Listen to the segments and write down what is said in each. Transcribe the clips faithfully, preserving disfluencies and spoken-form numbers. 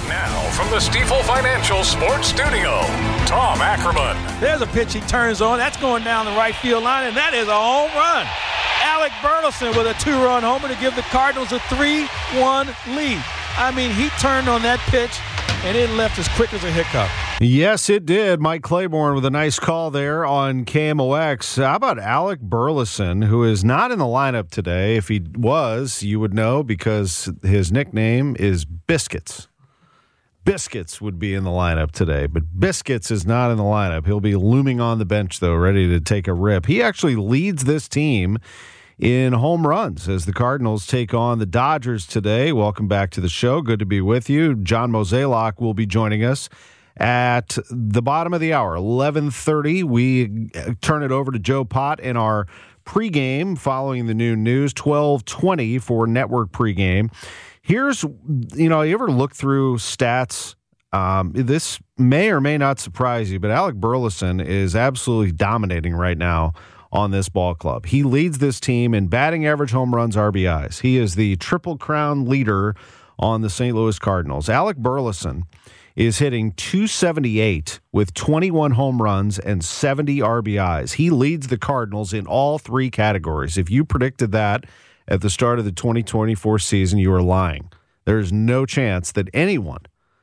Now, from the Stifel Financial Sports Studio, Tom Ackerman. There's a pitch he turns on. That's going down the right field line, and that is a home run. Alec Burleson with a two-run homer to give the Cardinals a three one lead. I mean, he turned on that pitch, and it left as quick as a hiccup. Yes, it did. Mike Claiborne with a nice call there on K M O X. How about Alec Burleson, who is not in the lineup today? If he was, you would know because his nickname is Biscuits. Biscuits would be in the lineup today, but Biscuits is not in the lineup. He'll be looming on the bench, though, ready to take a rip. He actually leads this team in home runs as the Cardinals take on the Dodgers today. Welcome back to the show. Good to be with you. John Mozeliak will be joining us at the bottom of the hour, eleven thirty. We turn it over to Joe Pott in our pregame following the noon news, twelve twenty for network pregame. Here's, you know, you ever look through stats? Um, this may or may not surprise you, but Alec Burleson is absolutely dominating right now on this ball club. He leads this team in batting average, home runs, R B Is. He is the Triple Crown leader on the Saint Louis Cardinals. Alec Burleson is hitting two seventy-eight with twenty-one home runs and seventy R B Is. He leads the Cardinals in all three categories. If you predicted that at the start of the twenty twenty-four season, you are lying. There's no chance that anyone,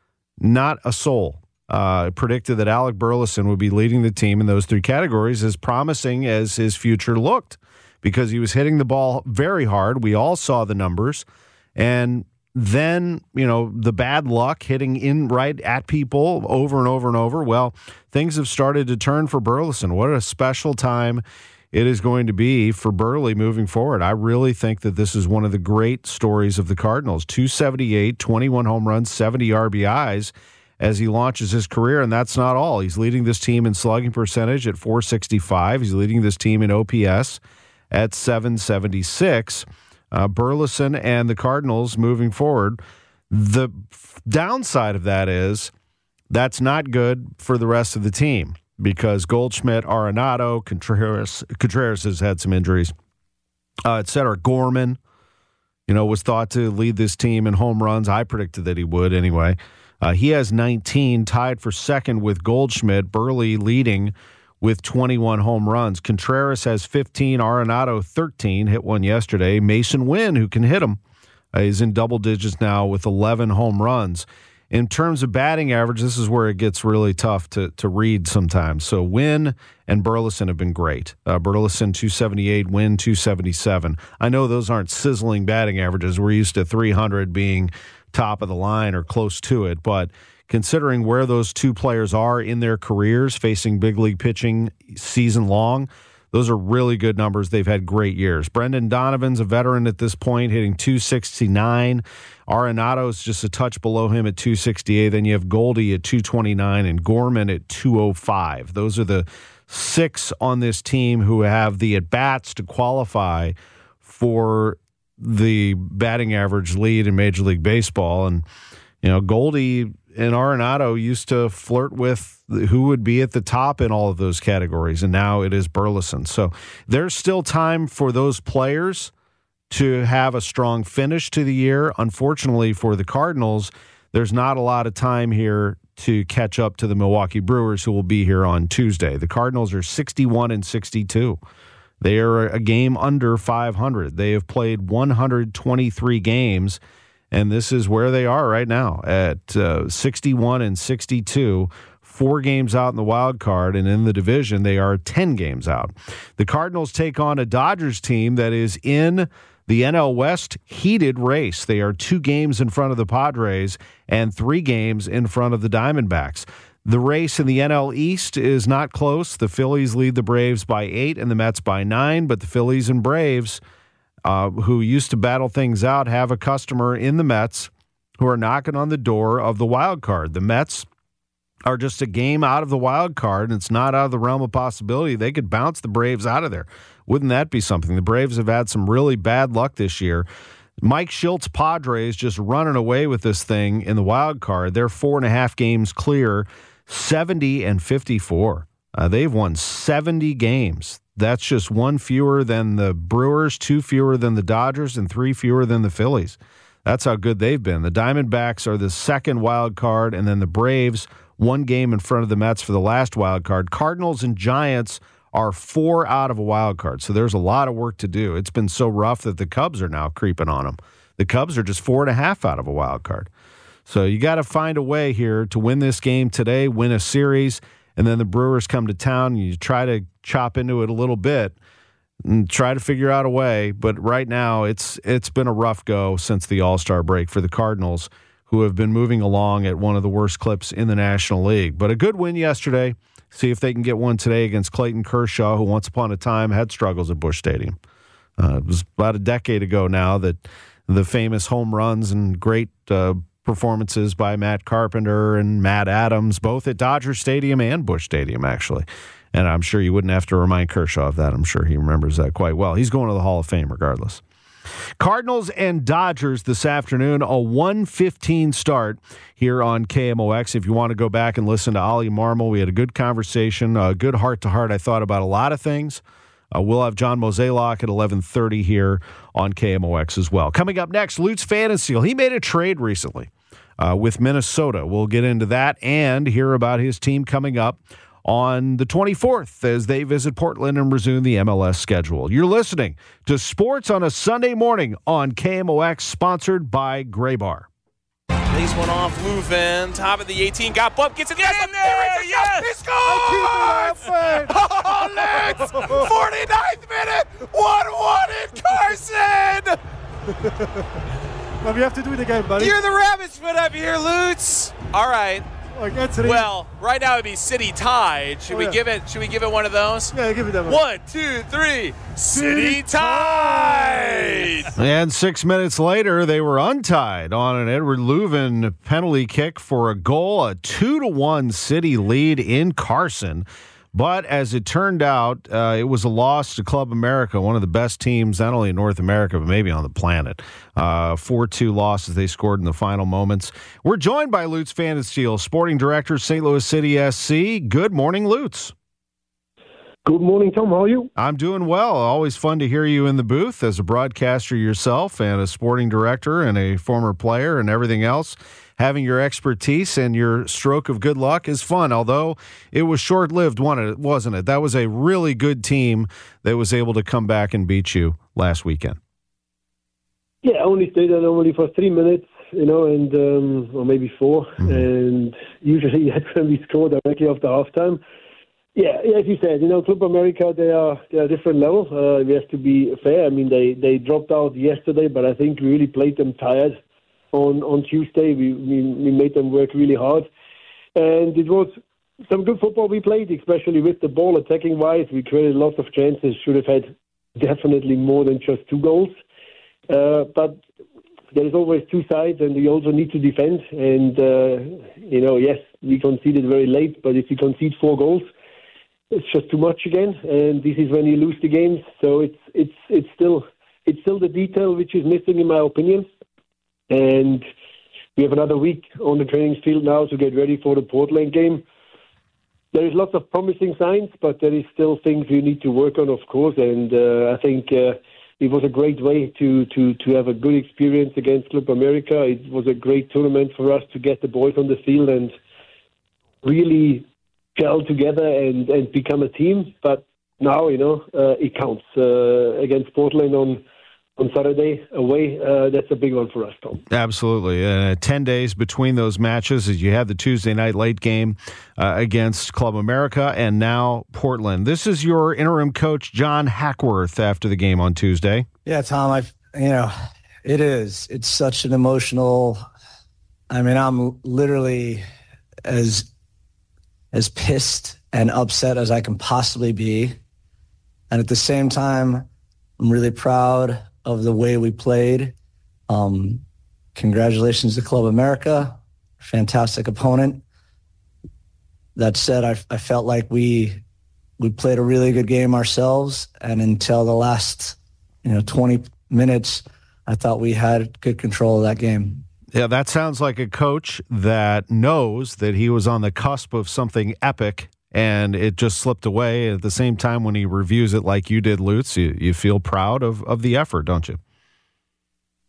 not a soul, uh, predicted that Alec Burleson would be leading the team in those three categories, as promising as his future looked, because he was hitting the ball very hard. We all saw the numbers. And then, you know, the bad luck hitting in right at people over and over and over. Well, things have started to turn for Burleson. What a special time it is going to be for Burley moving forward. I really think that this is one of the great stories of the Cardinals. two seventy-eight, twenty-one home runs, seventy R B Is as he launches his career, and that's not all. He's leading this team in slugging percentage at four sixty-five. He's leading this team in O P S at seven seventy-six. Uh, Burleson and the Cardinals moving forward. The f- downside of that is that's not good for the rest of the team, because Goldschmidt, Arenado, Contreras, Contreras has had some injuries, uh, et cetera. Gorman, you know, was thought to lead this team in home runs. I predicted that he would anyway. Uh, he has nineteen, tied for second with Goldschmidt. Burley leading with twenty-one home runs. Contreras has fifteen, Arenado thirteen, hit one yesterday. Mason Wynn, who can hit him, uh, is in double digits now with eleven home runs. In terms of batting average, this is where it gets really tough to to read sometimes. So Wynn and Burleson have been great. Uh, Burleson two seventy-eight, Wynn two seventy-seven. I know those aren't sizzling batting averages. We're used to three hundred being top of the line or close to it, but considering where those two players are in their careers, facing big league pitching season long, those are really good numbers. They've had great years. Brendan Donovan's a veteran at this point, hitting two sixty-nine. Arenado's just a touch below him at two sixty-eight. Then you have Goldie at two twenty-nine and Gorman at two oh five. Those are the six on this team who have the at-bats to qualify for the batting average lead in Major League Baseball. And, you know, Goldie and Arenado used to flirt with who would be at the top in all of those categories, and now it is Burleson. So there's still time for those players to have a strong finish to the year. Unfortunately for the Cardinals, there's not a lot of time here to catch up to the Milwaukee Brewers, who will be here on Tuesday. The Cardinals are sixty-one and sixty-two. They are a game under five hundred. They have played one hundred twenty-three games, and this is where they are right now at uh, sixty-one and sixty-two, four games out in the wild card, and in the division they are ten games out. The Cardinals take on a Dodgers team that is in the N L West heated race. They are two games in front of the Padres and three games in front of the Diamondbacks. The race in the N L East is not close. The Phillies lead the Braves by eight and the Mets by nine, but the Phillies and Braves, uh, who used to battle things out, have a customer in the Mets who are knocking on the door of the wild card. The Mets are just a game out of the wild card, and it's not out of the realm of possibility. They could bounce the Braves out of there. Wouldn't that be something? The Braves have had some really bad luck this year. Mike Shilt's Padres just running away with this thing in the wild card. They're four and a half games clear, seventy and fifty-four. Uh, they've won seventy games. That's just one fewer than the Brewers, two fewer than the Dodgers, and three fewer than the Phillies. That's how good they've been. The Diamondbacks are the second wild card, and then the Braves, one game in front of the Mets for the last wild card. Cardinals and Giants are four out of a wild card, so there's a lot of work to do. It's been so rough that the Cubs are now creeping on them. The Cubs are just four and a half out of a wild card. So you got to find a way here to win this game today, win a series, and then the Brewers come to town, and you try to chop into it a little bit and try to figure out a way. But right now, it's it's been a rough go since the All-Star break for the Cardinals, who have been moving along at one of the worst clips in the National League. But a good win yesterday. See if they can get one today against Clayton Kershaw, who once upon a time had struggles at Busch Stadium. Uh, it was about a decade ago now that the famous home runs and great uh, performances by Matt Carpenter and Matt Adams, both at Dodger Stadium and Busch Stadium, actually. And I'm sure you wouldn't have to remind Kershaw of that. I'm sure he remembers that quite well. He's going to the Hall of Fame regardless. Cardinals and Dodgers this afternoon, a one fifteen start here on K M O X. If you want to go back and listen to Ollie Marmol, we had a good conversation, a good heart-to-heart, I thought, about a lot of things. Uh, we'll have John Mozeliak at eleven thirty here on K M O X as well. Coming up next, Lutz Pfannenstiel. He made a trade recently uh, with Minnesota. We'll get into that and hear about his team coming up on the twenty-fourth as they visit Portland and resume the M L S schedule. You're listening to Sports on a Sunday Morning on K M O X, sponsored by Graybar. Lays one off, Leuven, top of the eighteen, got bump, gets it yes, in there, yes! He scores! Oh, Lutz! forty-ninth minute, one one in Carson! Well, we have to do it again, buddy. You're the rabbit's foot up here, Lutz. All right. Like well, right now it'd be city tied. Should oh, we yeah. give it? Should we give it one of those? Yeah, give it that one. One, two, three. City, city tied. And six minutes later, they were untied on an Edward Leuven penalty kick for a goal, a two to one City lead in Carson. But as it turned out, uh, it was a loss to Club America, one of the best teams, not only in North America, but maybe on the planet. Uh, four two losses they scored in the final moments. We're joined by Lutz Pfannenstiel, Sporting Director, Saint Louis City S C. Good morning, Lutz. Good morning, Tom. How are you? I'm doing well. Always fun to hear you in the booth as a broadcaster yourself and a sporting director and a former player and everything else. Having your expertise and your stroke of good luck is fun, although it was short-lived, wasn't it? That was a really good team that was able to come back and beat you last weekend. Yeah, I only stayed there normally for three minutes, you know, and um, or maybe four, mm-hmm. and usually that's when we score directly after halftime. Yeah, as you said, you know, Club America, they are they are a different level. Uh, we have to be fair. I mean, they, they dropped out yesterday, but I think we really played them tired. On, on Tuesday, we, we we made them work really hard. And it was some good football we played, especially with the ball attacking-wise. We created lots of chances, should have had definitely more than just two goals. Uh, but there is always two sides, and we also need to defend. And, uh, you know, yes, we conceded very late, but if you concede four goals, it's just too much again. And this is when you lose the games. So it's it's it's still it's still the detail which is missing, in my opinion. And we have another week on the training field now to get ready for the Portland game. There is lots of promising signs, but there is still things we need to work on, of course. And uh, I think uh, it was a great way to, to, to have a good experience against Club America. It was a great tournament for us to get the boys on the field and really gel together and, and become a team. But now, you know, uh, it counts uh, against Portland on On Saturday away. Uh, that's a big one for us, Tom. Absolutely. Uh, ten days between those matches as you had the Tuesday night late game uh, against Club America and now Portland. This is your interim coach, John Hackworth, after the game on Tuesday. Yeah, Tom, I, you know, it is. It's such an emotional, I mean, I'm literally as, as pissed and upset as I can possibly be. And at the same time, I'm really proud of the way we played. Um, congratulations to Club America. Fantastic opponent. That said, I, I felt like we we played a really good game ourselves, and until the last you know twenty minutes, I thought we had good control of that game. Yeah, that sounds like a coach that knows that he was on the cusp of something epic and it just slipped away. At the same time, when he reviews it like you did, Lutz, you, you feel proud of, of the effort, don't you?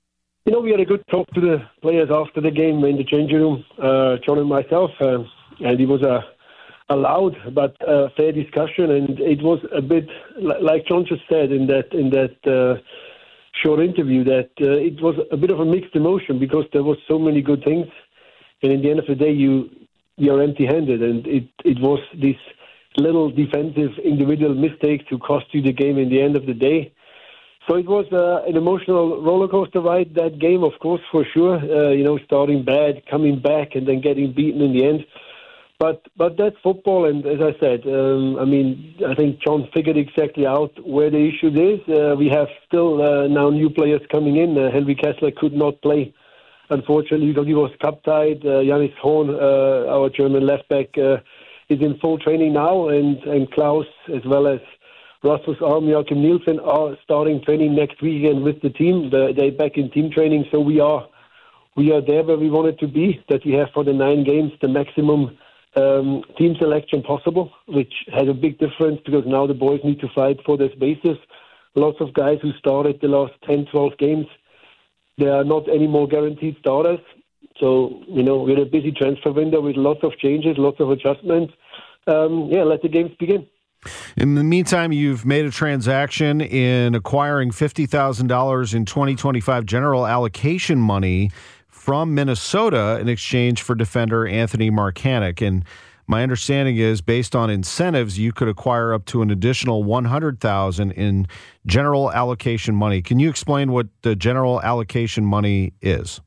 You know, we had a good talk to the players after the game in the changing room, uh, John and myself, uh, and it was a, a loud but uh, fair discussion, and it was a bit, like John just said in that in that uh, short interview, that uh, it was a bit of a mixed emotion because there was so many good things, and in the end of the day, you you are empty-handed, and it, it was this little defensive individual mistakes who cost you the game in the end of the day. So it was uh, an emotional roller coaster ride, that game, of course, for sure. Uh, you know, starting bad, coming back, and then getting beaten in the end. But but that's football, and as I said, um, I mean, I think John figured exactly out where the issue is. Uh, we have still uh, now new players coming in. Uh, Henry Kessler could not play, unfortunately, because he was cup-tied. Uh, Janis Horn, uh, our German left-back, uh, is in full training now, and, and Klaus, as well as Rasmus Alm, Joachim Nielsen, are starting training next weekend with the team. They're, they're back in team training, so we are we are there where we wanted to be, that we have for the nine games the maximum um, team selection possible, which has a big difference because now the boys need to fight for their spaces. Lots of guys who started the last ten, twelve games, they are not any more guaranteed starters. So, you know, we're in a busy transfer window with lots of changes, lots of adjustments. Um, yeah, let the games begin. In the meantime, you've made a transaction in acquiring fifty thousand dollars in twenty twenty-five general allocation money from Minnesota in exchange for defender Anthony Markanich. And my understanding is, based on incentives, you could acquire up to an additional one hundred thousand dollars in general allocation money. Can you explain what the general allocation money is?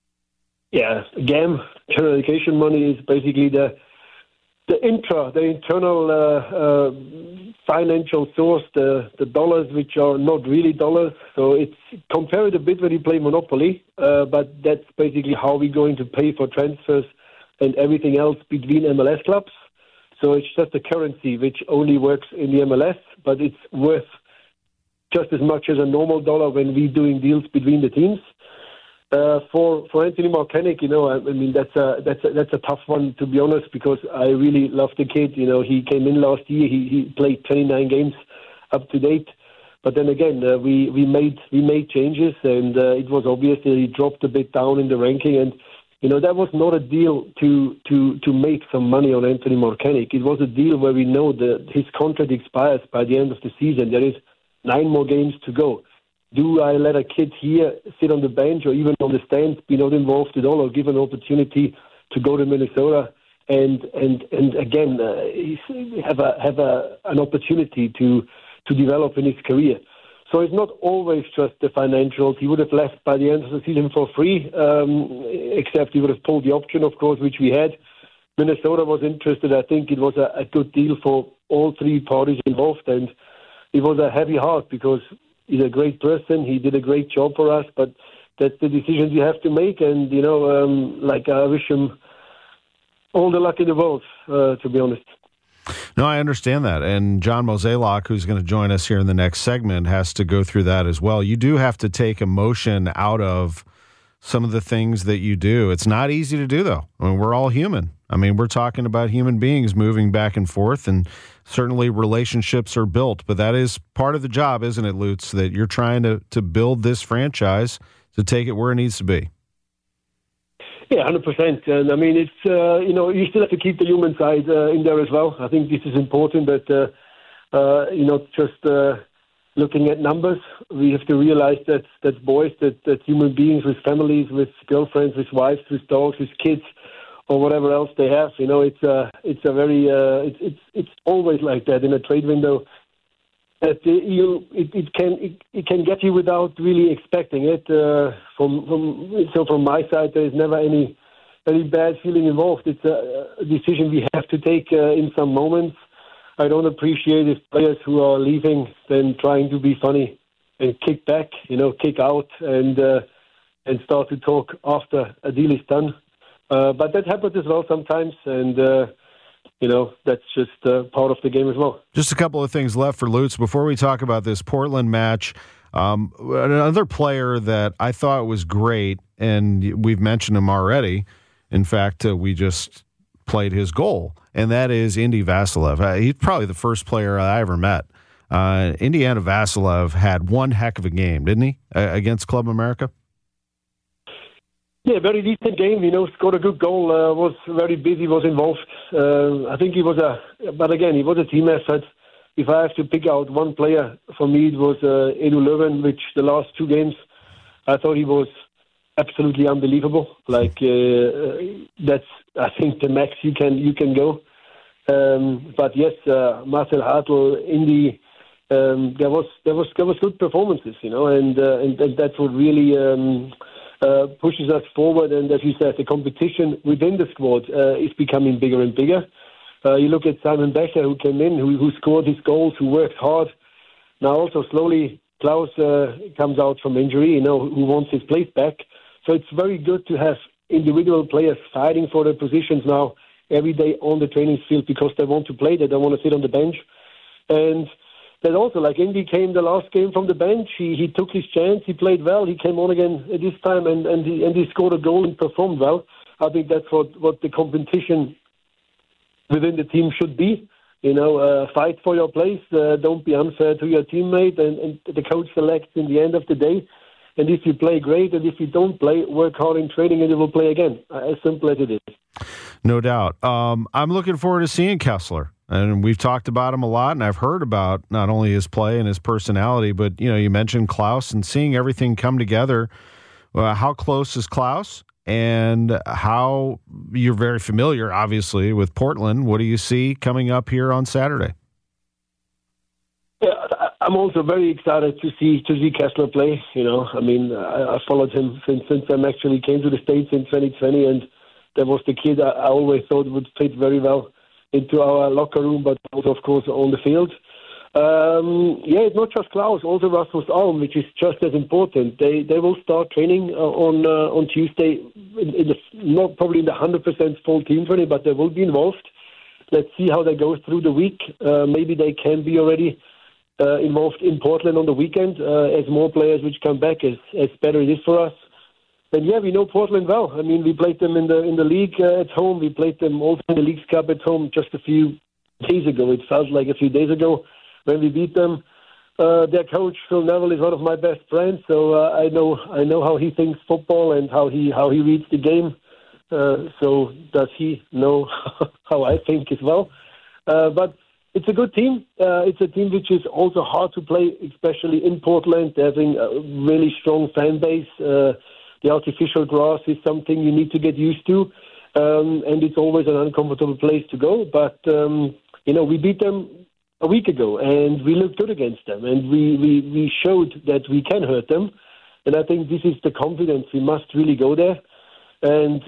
Yeah, G A M, general allocation money, is basically the The intra, the internal uh, uh, financial source, the, the dollars which are not really dollars. So it's compare it a bit when you play Monopoly, uh, but that's basically how we're going to pay for transfers and everything else between M L S clubs. So it's just a currency which only works in the M L S, but it's worth just as much as a normal dollar when we're doing deals between the teams. Uh, for for Anthony Markanich, you know, I, I mean that's a that's a, that's a tough one, to be honest, because I really love the kid. You know, he came in last year. He he played twenty-nine games up to date, but then again, uh, we we made we made changes, and uh, it was obvious that he dropped a bit down in the ranking. And you know, that was not a deal to to to make some money on Anthony Markanich. It was a deal where we know that his contract expires by the end of the season. There is nine more games to go. Do I let a kid here sit on the bench or even on the stands, be not involved at all, or give an opportunity to go to Minnesota and and and again uh, have a have a an opportunity to to develop in his career? So it's not always just the financials. He would have left by the end of the season for free, um, except he would have pulled the option, of course, which we had. Minnesota was interested. I think it was a, a good deal for all three parties involved, and it was a heavy heart because he's a great person. He did a great job for us, but that's the decisions you have to make. And, you know, um, like I wish him all the luck in the world, uh, to be honest. No, I understand that. And John Mozeliak, who's going to join us here in the next segment, has to go through that as well. You do have to take emotion out of some of the things that you do. It's not easy to do, though. I mean, we're all human. I mean, we're talking about human beings moving back and forth, and certainly relationships are built, but that is part of the job, isn't it, Lutz, that you're trying to, to build this franchise to take it where it needs to be? Yeah, one hundred percent. And I mean, it's, uh, you know, you still have to keep the human side uh, in there as well. I think this is important that, uh, uh, you know, just uh, looking at numbers, we have to realize that that's boys, that, that human beings with families, with girlfriends, with wives, with dogs, with kids, or whatever else they have. You know, it's a, it's a very, uh, it's, it's, it's always like that in a trade window. That you, it, it can, it, it can get you without really expecting it. Uh, from, from, so from my side, there is never any, any bad feeling involved. It's a, a decision we have to take uh, in some moments. I don't appreciate if players who are leaving then trying to be funny and kick back, you know, kick out and uh, and start to talk after a deal is done. Uh, but that happens as well sometimes, and, uh, you know, that's just uh, part of the game as well. Just a couple of things left for Lutz. Before we talk about this Portland match, um, another player that I thought was great, and we've mentioned him already. In fact, uh, we just played his goal, and that is Indy Vassilev. Uh, he's probably the first player I ever met. Uh, Indiana Vassilev had one heck of a game, didn't he, uh, against Club America? Yeah, very decent game. You know, scored a good goal. Uh, was very busy. Was involved. Uh, I think he was a, but again, he was a team effort. If I have to pick out one player, for me it was uh, Edu Löwen, which the last two games, I thought he was absolutely unbelievable. Like uh, that's, I think, the max you can you can go. Um, but yes, uh, Marcel Hartl, Indy, um, there was there was there was good performances, you know, and uh, and, and that's what really. Um, Uh, pushes us forward, and as you said, the competition within the squad uh, is becoming bigger and bigger. Uh, you look at Simon Becher, who came in, who, who scored his goals, who worked hard. Now also slowly Klaus uh, comes out from injury, you know, who wants his place back. So it's very good to have individual players fighting for their positions now every day on the training field because they want to play, they don't want to sit on the bench. And that also, like Indy came the last game from the bench, he he took his chance, he played well, he came on again this time and, and, he, and he scored a goal and performed well. I think that's what, what the competition within the team should be. You know, uh, fight for your place, uh, don't be unfair to your teammate, and, and the coach selects in the end of the day. And if you play, great, and if you don't play, work hard in training and you will play again. As simple as it is. No doubt. Um, I'm looking forward to seeing Kessler. And we've talked about him a lot, and I've heard about not only his play and his personality, but, you know, you mentioned Klaus and seeing everything come together. Uh, how close is Klaus? And how you're very familiar, obviously, with Portland. What do you see coming up here on Saturday? Yeah, I'm also very excited to see to see Kessler play. You know, I mean, I, I followed him since since I actually came to the States in twenty twenty, and there was the kid I, I always thought would fit very well into our locker room, but also, of course, on the field. Um, yeah, it's not just Klaus, also Rasmus Alm, which is just as important. They they will start training uh, on uh, on Tuesday, in, in the, not probably in the one hundred percent full team training, but they will be involved. Let's see how they go through the week. Uh, maybe they can be already uh, involved in Portland on the weekend uh, as more players which come back, as, as better it is for us. And yeah, we know Portland well. I mean, we played them in the in the league uh, at home. We played them also in the Leagues Cup at home just a few days ago. It felt like a few days ago when we beat them. Uh, their coach Phil Neville is one of my best friends, so uh, I know I know how he thinks football and how he how he reads the game. Uh, so does he know how I think as well? Uh, but it's a good team. Uh, it's a team which is also hard to play, especially in Portland. They're having a really strong fan base. Uh, The artificial grass is something you need to get used to, um, and it's always an uncomfortable place to go. But, um, you know, we beat them a week ago, and we looked good against them, and we, we, we showed that we can hurt them. And I think this is the confidence. We must really go there. And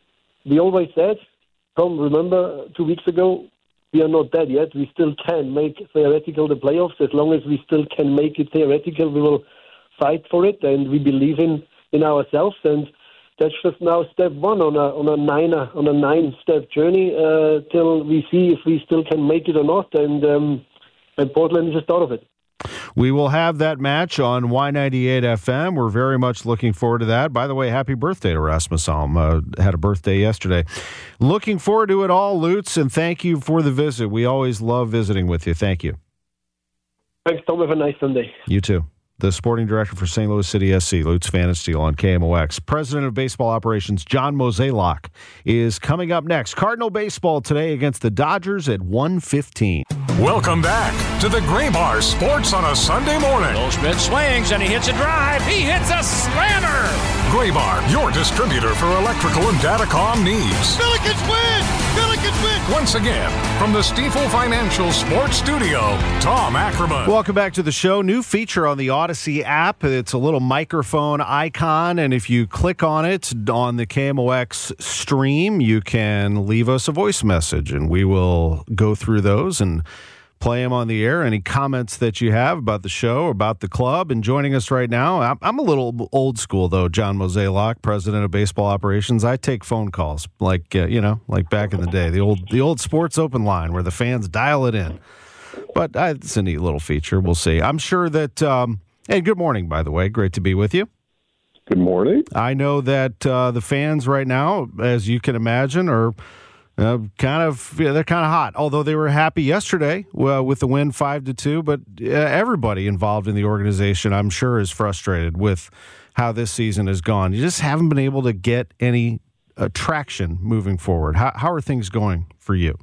we always said, Tom, remember two weeks ago, we are not dead yet. We still can make theoretical the playoffs. As long as we still can make it theoretical, we will fight for it, and we believe in in ourselves, and that's just now step one on a on a nine on a nine step journey uh, till we see if we still can make it or not, and um, and Portland is the start of it. We will have that match on Y ninety-eight F M. We're very much looking forward to that. By the way, happy birthday to Rasmus Alm. Uh, had a birthday yesterday. Looking forward to it all, Lutz, and thank you for the visit. We always love visiting with you. Thank you. Thanks, Tom. Have a nice Sunday. You too. The sporting director for Saint Louis City S C, Lutz Pfannenstiel on K M O X. President of Baseball Operations, John Mozeliak, is coming up next. Cardinal baseball today against the Dodgers at one fifteen. Welcome back to the Graybar Sports on a Sunday morning. Goldschmidt swings and he hits a drive. He hits a slammer. Graybar, your distributor for electrical and datacom needs. Billikens win! Billikens win! Once again, from the Stifel Financial Sports Studio, Tom Ackerman. Welcome back to the show. New feature on the Odyssey app. It's a little microphone icon, and if you click on it on the K M O X stream, you can leave us a voice message, and we will go through those and play them on the air. Any comments that you have about the show, about the club, and joining us right now, I'm, I'm a little old school, though, John Mozeliak, president of baseball operations. I take phone calls, like, uh, you know, like back in the day, the old the old sports open line where the fans dial it in. But uh, it's a neat little feature. We'll see. I'm sure that, um, and good morning, by the way. Great to be with you. Good morning. I know that uh, the fans right now, as you can imagine, are Uh, kind of, yeah, they're kind of hot. Although they were happy yesterday uh, with the win five to two, but uh, everybody involved in the organization, I'm sure, is frustrated with how this season has gone. You just haven't been able to get any uh, traction moving forward. How, how are things going for you?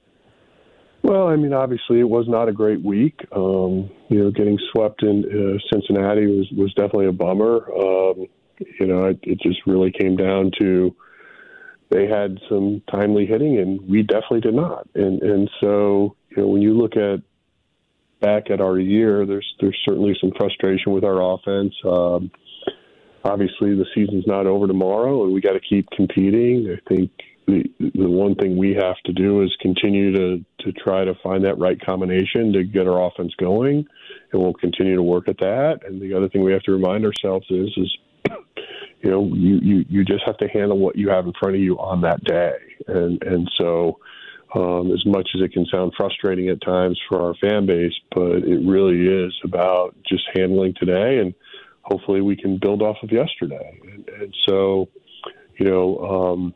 Well, I mean, obviously it was not a great week. Um, you know, getting swept in uh, Cincinnati was, was definitely a bummer. Um, you know, it, it just really came down to they had some timely hitting and we definitely did not. And and so, you know, when you look at back at our year, there's there's certainly some frustration with our offense. Um, obviously the season's not over tomorrow and we got to keep competing. I think The, the one thing we have to do is continue to, to try to find that right combination to get our offense going, and we'll continue to work at that. And the other thing we have to remind ourselves is, is you know, you, you, you just have to handle what you have in front of you on that day. And and so um, as much as it can sound frustrating at times for our fan base, but it really is about just handling today, and hopefully we can build off of yesterday. And, and so, you know, um,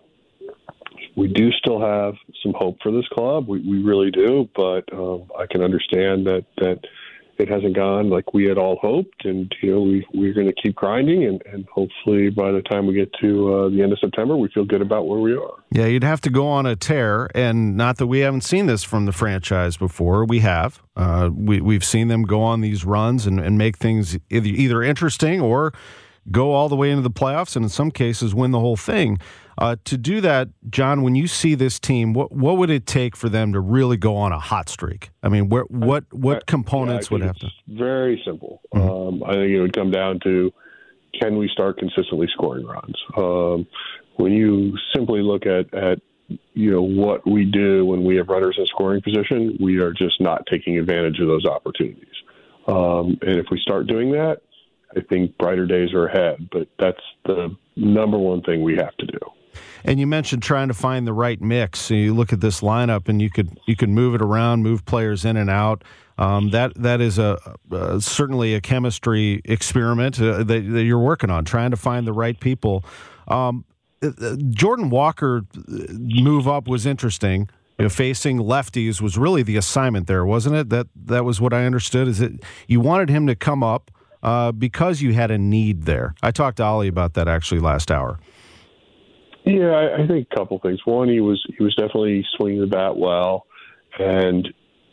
we do still have some hope for this club. We, we really do, but um, I can understand that, that it hasn't gone like we had all hoped. And, you know, we, we're going to keep grinding, and, and hopefully by the time we get to uh, the end of September, we feel good about where we are. Yeah, you'd have to go on a tear, and not that we haven't seen this from the franchise before. We have. Uh, we, we've seen them go on these runs and, and make things either, either interesting or go all the way into the playoffs, and in some cases win the whole thing. Uh, to do that, John, when you see this team, what what would it take for them to really go on a hot streak? I mean, where, what what components yeah, would have to? Very simple. Mm-hmm. Um, I think it would come down to, can we start consistently scoring runs? Um, when you simply look at, at you know what we do when we have runners in scoring position, we are just not taking advantage of those opportunities. Um, and if we start doing that, I think brighter days are ahead. But that's the number one thing we have to do. And you mentioned trying to find the right mix. So you look at this lineup, and you could you could move it around, move players in and out. Um, that that is a, a certainly a chemistry experiment uh, that, that you're working on, trying to find the right people. Um, uh, Jordan Walker move up was interesting. You know, facing lefties was really the assignment there, wasn't it? That that was what I understood. Is it you wanted him to come up uh, because you had a need there? I talked to Ollie about that actually last hour. Yeah, I, I think a couple things. One, he was he was definitely swinging the bat well, and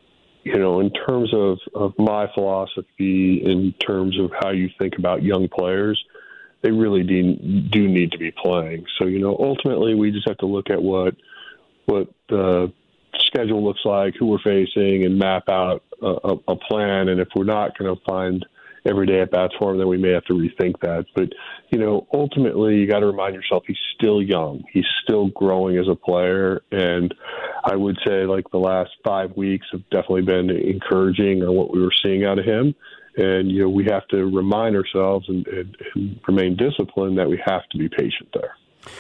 you know, in terms of, of my philosophy, in terms of how you think about young players, they really do, do need to be playing. So you know, ultimately, we just have to look at what what the schedule looks like, who we're facing, and map out a, a plan. And if we're not going to find every day at bats for him, then we may have to rethink that. But, you know, ultimately you got to remind yourself he's still young. He's still growing as a player. And I would say like the last five weeks have definitely been encouraging on what we were seeing out of him. And, you know, we have to remind ourselves and, and, and remain disciplined that we have to be patient there.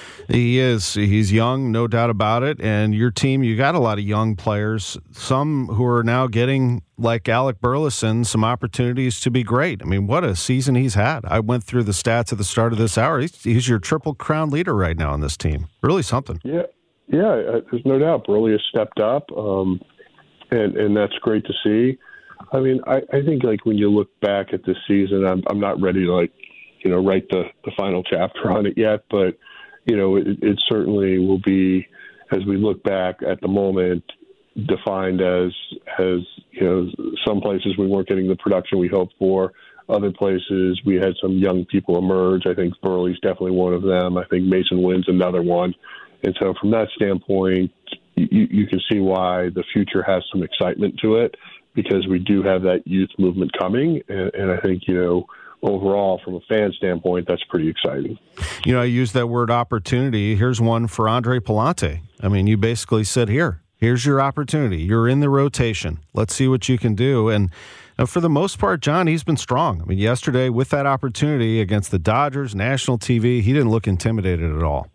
He is. He's young, no doubt about it. And your team, you got a lot of young players, some who are now getting, like Alec Burleson, some opportunities to be great. I mean, what a season he's had. I went through the stats at the start of this hour. He's, he's your Triple Crown leader right now on this team. Really something. Yeah, yeah. There's no doubt. Burley has stepped up, um, and, and that's great to see. I mean, I, I think, like, when you look back at this season, I'm, I'm not ready to, like, you know, write the, the final chapter on it yet, but you know, it, it certainly will be, as we look back at the moment, defined as, as you know, some places we weren't getting the production we hoped for. Other places we had some young people emerge. I think Burley's definitely one of them. I think Mason Wynn's another one. And so from that standpoint, you, you can see why the future has some excitement to it, because we do have that youth movement coming. And, and I think, you know, overall, from a fan standpoint, that's pretty exciting. You know, I use that word opportunity. Here's one for Andre Pallante. I mean, you basically said, here, here's your opportunity. You're in the rotation. Let's see what you can do. And uh, for the most part, John, he's been strong. I mean, yesterday with that opportunity against the Dodgers, national T V, he didn't look intimidated at all.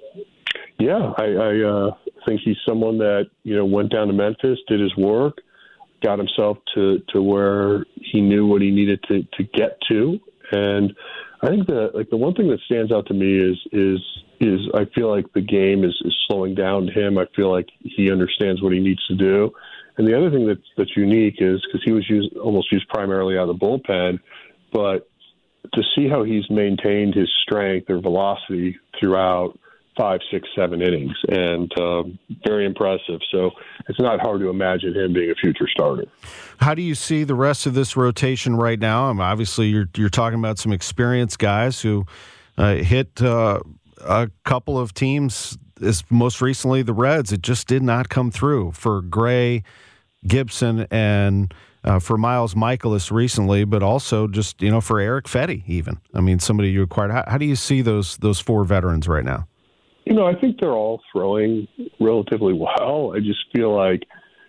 Yeah, I, I uh, think he's someone that, you know, went down to Memphis, did his work, got himself to, to where he knew what he needed to, to get to. And I think that, like, the one thing that stands out to me is, is, is I feel like the game is, is slowing down to him. I feel like he understands what he needs to do. And the other thing that's, that's unique is because he was used, almost used primarily out of the bullpen, but to see how he's maintained his strength or velocity throughout five, six, seven innings, and um, very impressive. So it's not hard to imagine him being a future starter. How do you see the rest of this rotation right now? I mean, obviously, you're you're talking about some experienced guys who uh, hit uh, a couple of teams. As most recently, the Reds. It just did not come through for Gray, Gibson, and uh, for Miles Michaelis recently, but also just you know for Eric Fedde even. I mean, somebody you acquired. How, how do you see those those four veterans right now? You know, I think they're all throwing relatively well. I just feel like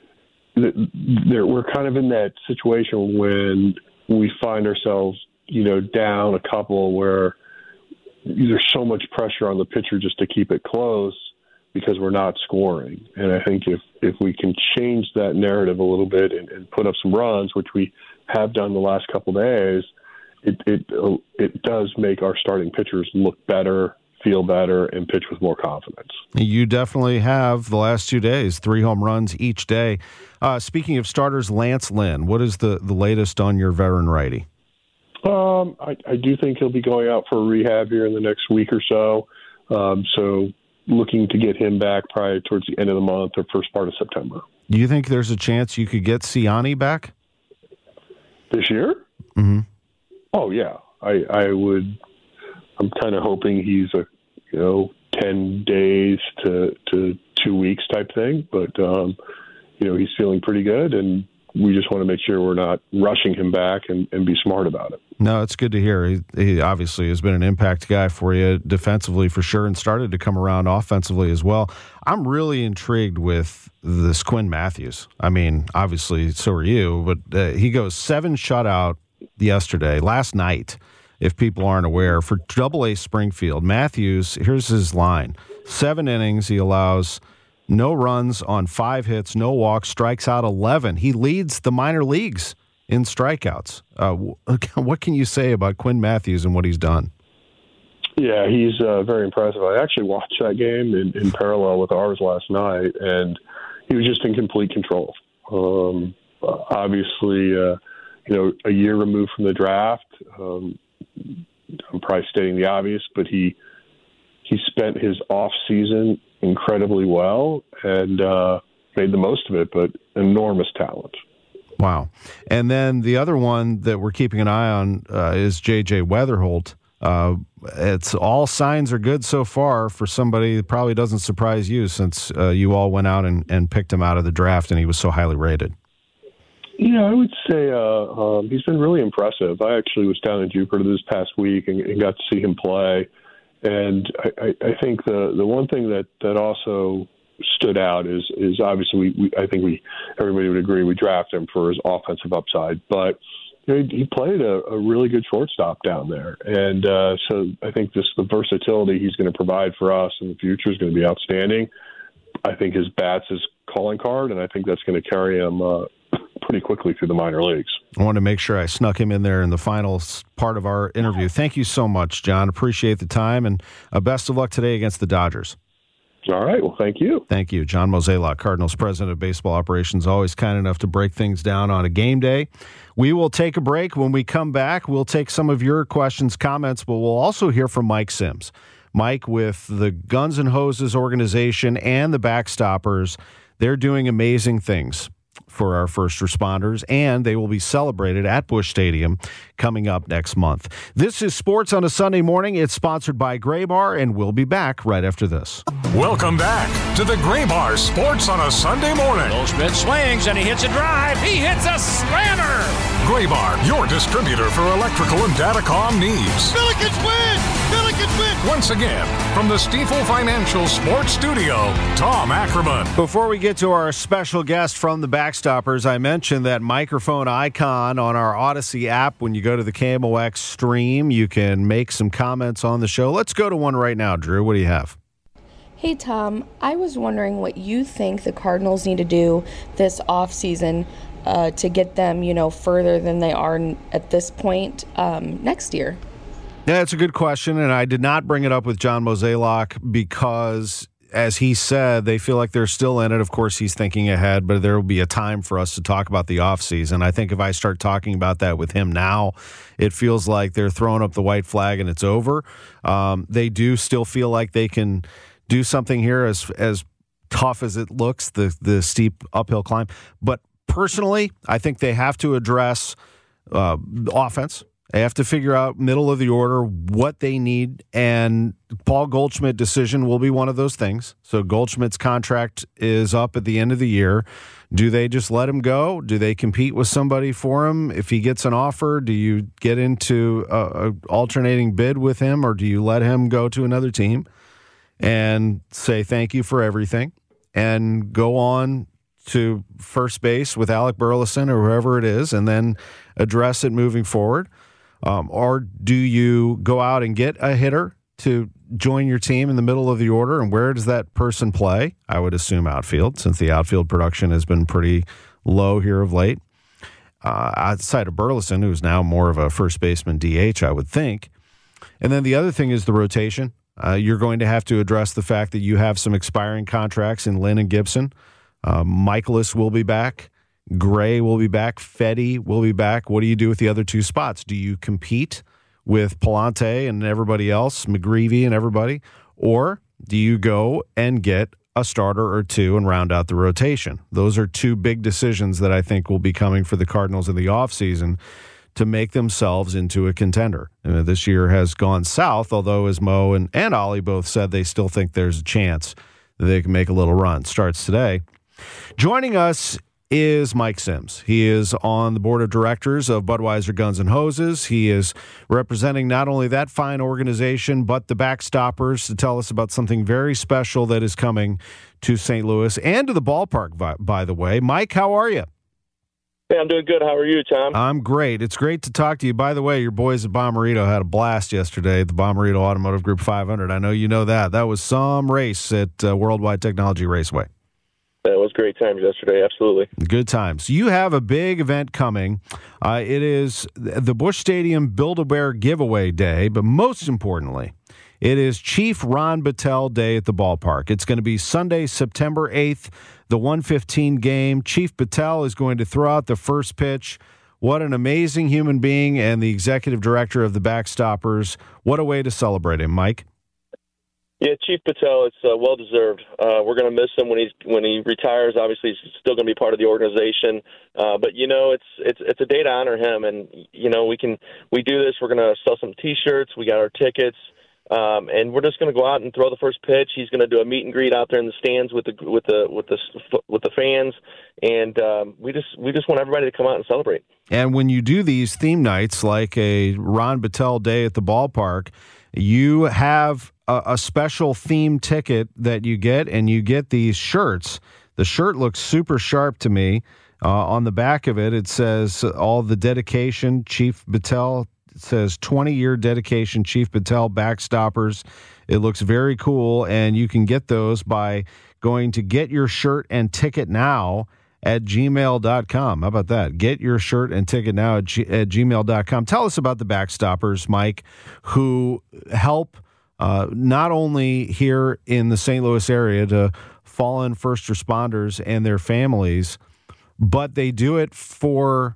they're, we're kind of in that situation when we find ourselves, you know, down a couple where there's so much pressure on the pitcher just to keep it close because we're not scoring. And I think if, if we can change that narrative a little bit and, and put up some runs, which we have done the last couple of days, it, it, it does make our starting pitchers look better, feel better, and pitch with more confidence. You definitely have the last two days, three home runs each day. Uh, speaking of starters, Lance Lynn, what is the, the latest on your veteran righty? Um, I, I do think he'll be going out for a rehab here in the next week or so. Um, so looking to get him back probably towards the end of the month or first part of September. Do you think there's a chance you could get Siani back? This year? Mm-hmm. Oh, yeah. I, I would... I'm kind of hoping he's a, you know, ten days to, to two weeks type thing. But, um, you know, he's feeling pretty good, and we just want to make sure we're not rushing him back and, and be smart about it. No, it's good to hear. He, he obviously has been an impact guy for you defensively for sure and started to come around offensively as well. I'm really intrigued with this Quinn Matthews. I mean, obviously, so are you, but uh, he goes seven shutout yesterday, last night. If people aren't aware, for Double A Springfield, Matthews, here's his line. Seven innings, he allows no runs on five hits, no walks, strikes out eleven. He leads the minor leagues in strikeouts. Uh, what can you say about Quinn Matthews and what he's done? Yeah, he's uh, very impressive. I actually watched that game in, in parallel with ours last night, and he was just in complete control. Um, obviously, uh, you know, a year removed from the draft, um, I'm probably stating the obvious, but he he spent his off season incredibly well and uh, made the most of it. But enormous talent. Wow! And then the other one that we're keeping an eye on uh, is J J Weatherholt. Uh, it's all signs are good so far for somebody that probably doesn't surprise you, since uh, you all went out and, and picked him out of the draft, and he was so highly rated. Yeah, I would say uh, um, he's been really impressive. I actually was down in Jupiter this past week and, and got to see him play. And I, I, I think the, the one thing that, that also stood out is is obviously we, we I think we everybody would agree we drafted him for his offensive upside, but you know, he, he played a, a really good shortstop down there, and uh, so I think this the versatility he's going to provide for us in the future is going to be outstanding. I think his bat's his calling card, and I think that's going to carry him uh, pretty quickly through the minor leagues. I want to make sure I snuck him in there in the final part of our interview. Thank you so much, John. Appreciate the time, and uh, best of luck today against the Dodgers. All right. Well, thank you. Thank you. John Mozeliak, Cardinals president of baseball operations, always kind enough to break things down on a game day. We will take a break. When we come back, we'll take some of your questions, comments, but we'll also hear from Mike Sims. Mike with the Guns N' Hoses organization and the Backstoppers. They're doing amazing things for our first responders, and they will be celebrated at Busch Stadium coming up next month. This is Sports on a Sunday Morning. It's sponsored by Gray Bar, and we'll be back right after this. Welcome back to the Gray Bar Sports on a Sunday Morning. Goldschmidt swings, and he hits a drive. He hits a slammer. Gray Bar, your distributor for electrical and datacom needs. Billikens win! Billikens win! Once again, from the Stifel Financial Sports Studio, Tom Ackerman. Before we get to our special guest from the Backstoppers, I mentioned that microphone icon on our Odyssey app. When you go to the K M O X stream, you can make some comments on the show. Let's go to one right now. Drew, what do you have? Hey, Tom. I was wondering what you think the Cardinals need to do this offseason uh, to get them, you know, further than they are at this point um, next year. Yeah, it's a good question, and I did not bring it up with John Mozeliak because as he said, they feel like they're still in it. Of course, he's thinking ahead, but there will be a time for us to talk about the offseason. I think if I start talking about that with him now, it feels like they're throwing up the white flag and it's over. Um, they do still feel like they can do something here as as tough as it looks, the the steep uphill climb. But personally, I think they have to address uh, offense. They have to figure out middle of the order what they need, and Paul Goldschmidt decision will be one of those things. So Goldschmidt's contract is up at the end of the year. Do they just let him go? Do they compete with somebody for him? If he gets an offer, do you get into a, a alternating bid with him, or do you let him go to another team and say thank you for everything and go on to first base with Alec Burleson or whoever it is and then address it moving forward? Um, or do you go out and get a hitter to join your team in the middle of the order, and where does that person play? I would assume outfield, since the outfield production has been pretty low here of late. Uh, outside of Burleson, who's now more of a first baseman D H, I would think. And then the other thing is the rotation. Uh, you're going to have to address the fact that you have some expiring contracts in Lynn and Gibson. Uh, Michaelis will be back. Gray will be back. Fetty will be back. What do you do with the other two spots? Do you compete with Palante and everybody else, McGreevy and everybody? Or do you go and get a starter or two and round out the rotation? Those are two big decisions that I think will be coming for the Cardinals in the offseason to make themselves into a contender. And this year has gone south, although as Mo and, and Ollie both said, they still think there's a chance that they can make a little run. Starts today. Joining us is Mike Sims. He is on the board of directors of Budweiser Guns and Hoses. He is representing not only that fine organization, but the Backstoppers, to tell us about something very special that is coming to Saint Louis and to the ballpark, by, by the way. Mike, how are you? Hey, I'm doing good. How are you, Tom? I'm great. It's great to talk to you. By the way, your boys at Bommarito had a blast yesterday at the Bommarito Automotive Group five hundred. I know you know that. That was some race at uh, Worldwide Technology Raceway. That was great times yesterday, absolutely. Good times. You have a big event coming. Uh, it is the Busch Stadium Build-A-Bear Giveaway Day, but most importantly, it is Chief Ron Battelle Day at the ballpark. It's going to be Sunday, September eighth, the one fifteen game. Chief Battelle is going to throw out the first pitch. What an amazing human being, and the executive director of the Backstoppers. What a way to celebrate him, Mike. Yeah, Chief Battelle, it's uh, well deserved. Uh, we're going to miss him when he's when he retires. Obviously, he's still going to be part of the organization. Uh, but you know, it's it's it's a day to honor him, and you know, we can we do this. We're going to sell some T-shirts. We got our tickets, um, and we're just going to go out and throw the first pitch. He's going to do a meet and greet out there in the stands with the with the with the with the fans, and um, we just we just want everybody to come out and celebrate. And when you do these theme nights, like a Ron Battelle Day at the ballpark, you have a, a special theme ticket that you get, and you get these shirts. The shirt looks super sharp to me. Uh, on the back of it, it says all the dedication, Chief Battelle. It says twenty-year dedication, Chief Battelle, Backstoppers. It looks very cool, and you can get those by going to Get Your Shirt and Ticket Now at gmail dot com. How about that? Get your shirt and ticket now at, G- at gmail dot com. Tell us about the Backstoppers, Mike, who help uh, not only here in the Saint Louis area to fallen first responders and their families, but they do it for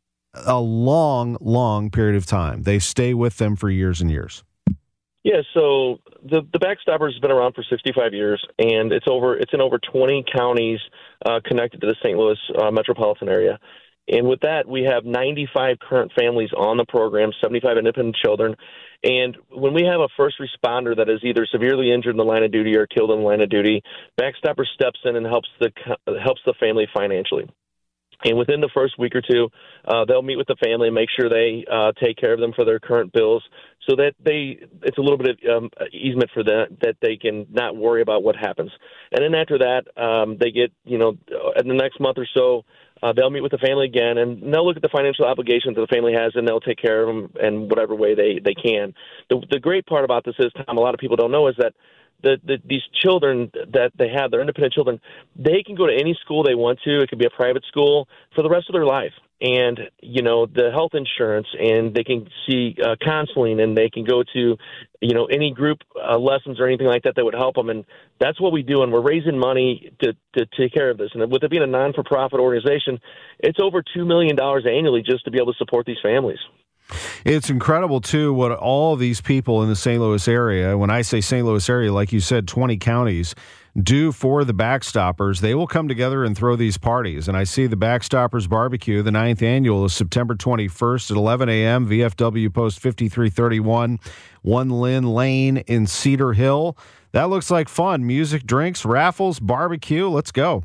a long, long period of time. They stay with them for years and years. Yeah, so the the Backstoppers has been around for sixty-five years, and it's over. It's in over twenty counties uh, connected to the Saint Louis uh, metropolitan area. And with that, we have ninety-five current families on the program, seventy-five independent children. And when we have a first responder that is either severely injured in the line of duty or killed in the line of duty, Backstopper steps in and helps the helps the family financially. And within the first week or two, uh, they'll meet with the family and make sure they uh, take care of them for their current bills, so that they it's a little bit of um, easement for them, that they can not worry about what happens. And then after that, um, they get, you know, in the next month or so, uh, they'll meet with the family again, and they'll look at the financial obligations that the family has, and they'll take care of them in whatever way they, they can. The, the great part about this is, Tom, a lot of people don't know, is that the, the, these children that they have, they're independent children, they can go to any school they want to. It could be a private school for the rest of their life. And, you know, the health insurance, and they can see uh, counseling, and they can go to, you know, any group uh, lessons or anything like that that would help them. And that's what we do. And we're raising money to, to take care of this. And with it being a non-for-profit organization, it's over two million dollars annually just to be able to support these families. It's incredible, too, what all these people in the Saint Louis area, when I say Saint Louis area, like you said, twenty counties, do for the Backstoppers. They will come together and throw these parties. And I see the Backstoppers Barbecue, the ninth annual, is September twenty-first at eleven a.m., V F W Post fifty-three thirty-one, One Lynn Lane in Cedar Hill. That looks like fun. Music, drinks, raffles, barbecue. Let's go.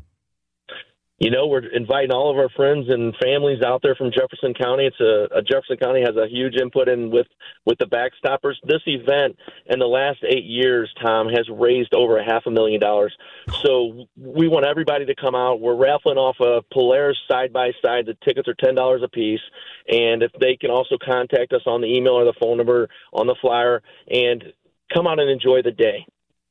You know, we're inviting all of our friends and families out there from Jefferson County. It's a, a Jefferson County has a huge input in with, with the Backstoppers. This event in the last eight years, Tom, has raised over a half a million dollars. So we want everybody to come out. We're raffling off a Polaris side-by-side. The tickets are ten dollars a piece. And if they can also contact us on the email or the phone number on the flyer, and come out and enjoy the day.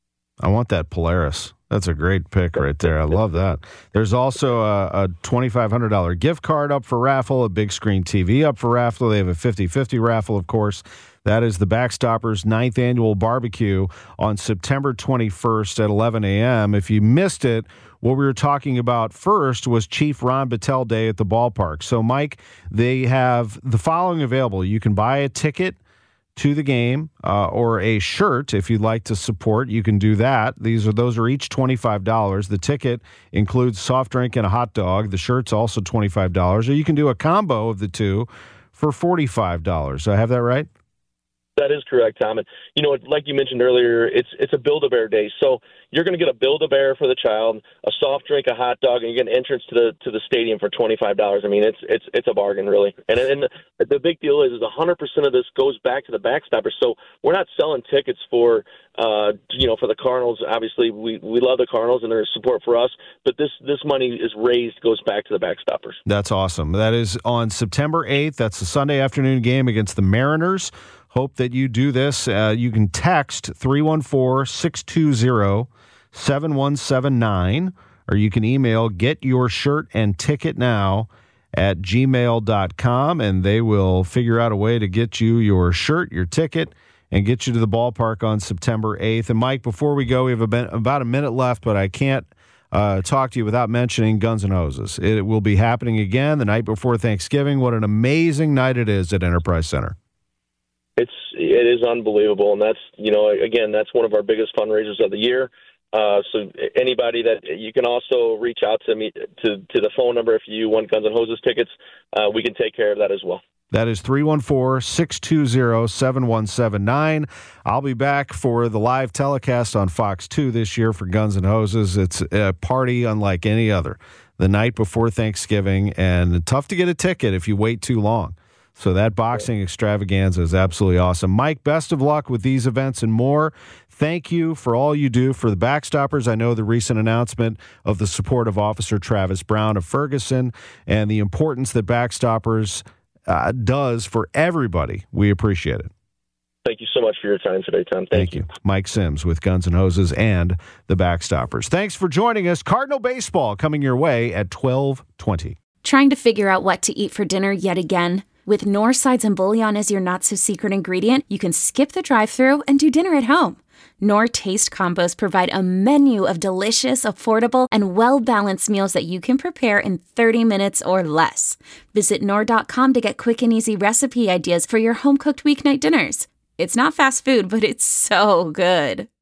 I want that Polaris. That's a great pick right there. I love that. There's also a, a twenty-five hundred dollars gift card up for raffle, a big screen T V up for raffle. They have a fifty-fifty raffle, of course. That is the Backstoppers ninth Annual Barbecue on September twenty-first at eleven a.m. If you missed it, what we were talking about first was Chief Ron Battelle Day at the ballpark. So, Mike, they have the following available. You can buy a ticket to the game uh, or a shirt if you'd like to support. You can do that. These are those are each twenty-five dollars. The ticket includes soft drink and a hot dog. The shirt's also twenty-five dollars. Or you can do a combo of the two for forty-five dollars. Do I have that right? That is correct, Tom. And, you know, like you mentioned earlier, it's it's a Build-A-Bear Day. So you're going to get a Build-A-Bear for the child, a soft drink, a hot dog, and you get an entrance to the to the stadium for twenty-five dollars. I mean, it's it's it's a bargain, really. And and the, the big deal is, is one hundred percent of this goes back to the Backstoppers. So we're not selling tickets for, uh, you know, for the Cardinals. Obviously, we, we love the Cardinals and their support for us. But this, this money is raised, goes back to the Backstoppers. That's awesome. That is on September eighth. That's the Sunday afternoon game against the Mariners. Hope that you do this. Uh, you can text three one four, six two zero, seven one seven nine, or you can email get your shirt and ticket now at gmail dot com, and they will figure out a way to get you your shirt, your ticket, and get you to the ballpark on September eighth. And, Mike, before we go, we have about a minute left, but I can't uh, talk to you without mentioning Guns N' Hoses. It will be happening again the night before Thanksgiving. What an amazing night it is at Enterprise Center. It's it is unbelievable, and that's you know again that's one of our biggest fundraisers of the year. Uh, so anybody that you can also reach out to me to to the phone number if you want Guns N' Hoses tickets, uh, we can take care of that as well. That is three one four, six two zero, seven one seven nine. I'll be back for the live telecast on Fox two this year for Guns N' Hoses. It's a party unlike any other. The night before Thanksgiving, and tough to get a ticket if you wait too long. So that boxing extravaganza is absolutely awesome. Mike, best of luck with these events and more. Thank you for all you do for the Backstoppers. I know the recent announcement of the support of Officer Travis Brown of Ferguson and the importance that Backstoppers uh, does for everybody. We appreciate it. Thank you so much for your time today, Tom. Thank, Thank you. you. Mike Sims with Guns N' Hoses and the Backstoppers. Thanks for joining us. Cardinal Baseball coming your way at twelve twenty. Trying to figure out what to eat for dinner yet again? With Knorr sides and bouillon as your not-so-secret ingredient, you can skip the drive-thru and do dinner at home. Knorr Taste Combos provide a menu of delicious, affordable, and well-balanced meals that you can prepare in thirty minutes or less. Visit Knorr dot com to get quick and easy recipe ideas for your home-cooked weeknight dinners. It's not fast food, but it's so good.